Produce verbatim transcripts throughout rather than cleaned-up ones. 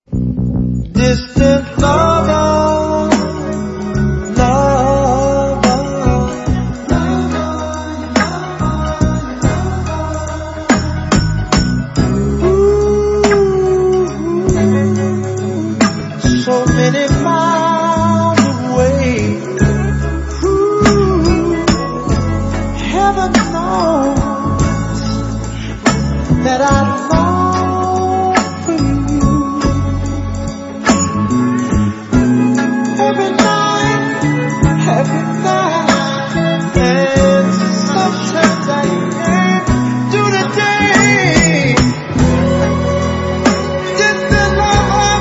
Distant lover, lover, ooh, so many miles away. Ooh, heaven knows that I long for you. Every night, every night, and sometimes I can't do the day. Distant lover,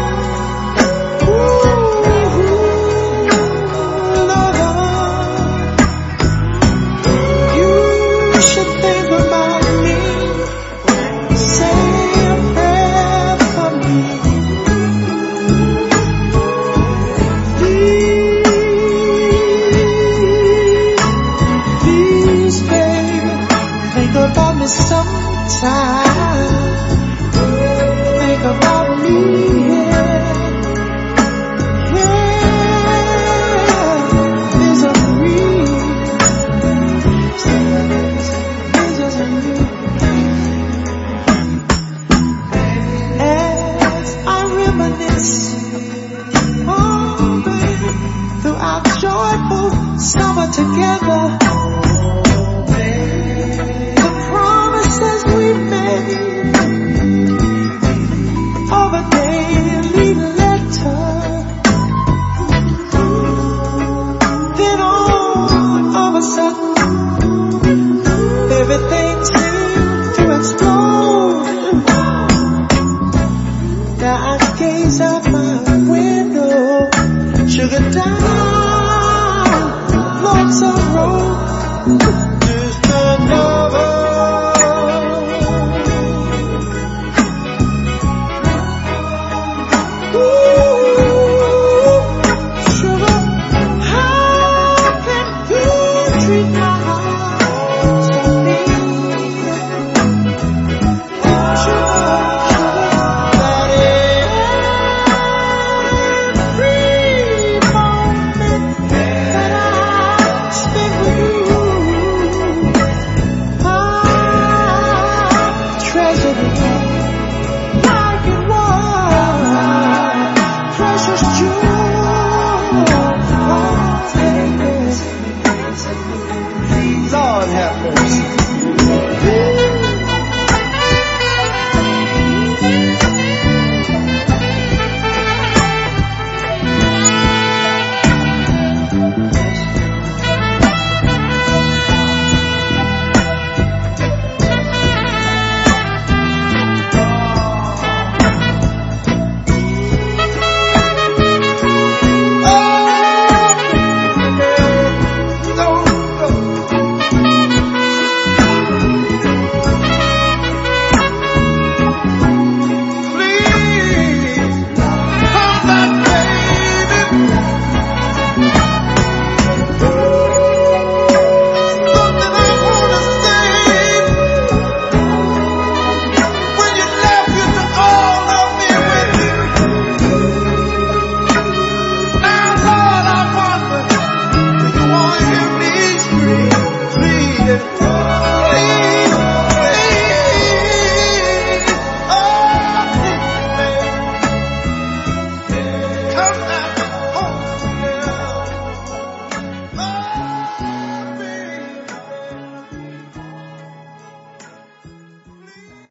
ooh, lover, you should think about me. Say a prayer for me. Please, baby, think about me sometime. Think about me, yeah. Yeah, misery, misery. As I reminisce, oh baby, through our joyful summer together, the promises we made of a daily letter, then all of a sudden everything seemed to explode. Now I gaze out my window, sugar down, lonesome road.